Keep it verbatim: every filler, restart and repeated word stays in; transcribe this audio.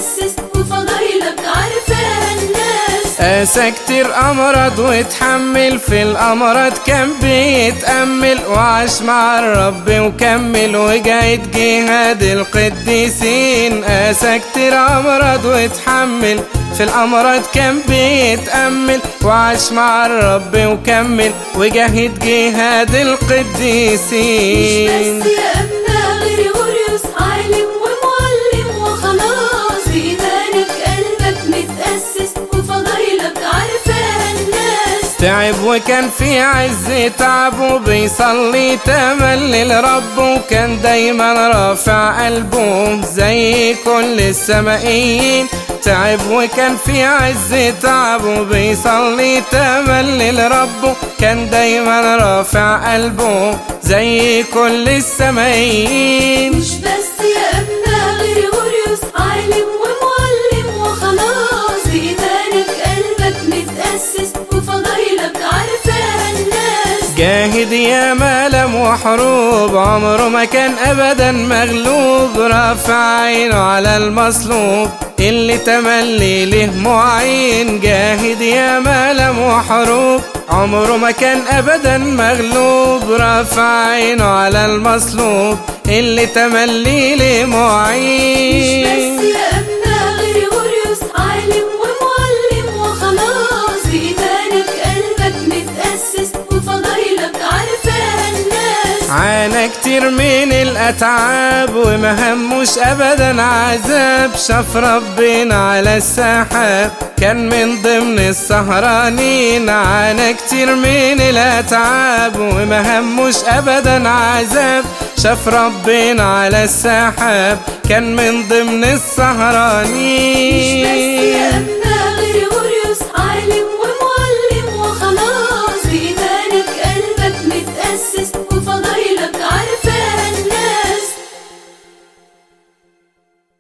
متأسس وفضايلك عارفاها الناس. قاسى كتير أمراض وتحمل، في الأمراض كان بيتأمل، وعاش مع الرب وكمل وجاهد جهاد القديسين. قاسى كتير أمراض وتحمل، في الأمراض كان بيتأمل، وعاش مع الرب وكمل وجاهد جهاد القديسين. مش بس يا أبنا غريغوريوس عالم ومعلم وخلاص، بإيمانك قلبك متأسس وفضايلك عارفاها الناس. تعب وكان في عز تعبه، بيصلي تملي لربه، وكان دايما رافع قلبه زي كل السمائيين. تعب وكان في عز تعبه، بيصلي تملي لربه، كان دايما رافع قلبه زي كل السمائيين. مش بس يا أبنا غريغوريوس عالم ومعلم وخلاص، بإيمانك قلبك متأسس وفضايلك عارفاها الناس. جاهد يا ملم وحروب، عمره ما كان أبدا مغلوب، رافع عينه على المصلوب اللي تملي له معين. جاهد يا ملم وحروب، عمره ما كان أبدا مغلوب، رافع عينه على المصلوب اللي تملي له معين. مش بس يا أبنا غريغوريوس عالم ومعلم وخلاص، بإيمانك قلبك متأسس وفضايلك عارفاها الناس. عانى كتير من الأتعاب وما هموش أبدا عذاب، شاف ربنا على السحاب كان من ضمن السهرانين. عانى كتير من الأتعاب وما هموش أبدا عذاب، شاف ربنا على السحاب كان من ضمن السهرانين. مش بس يا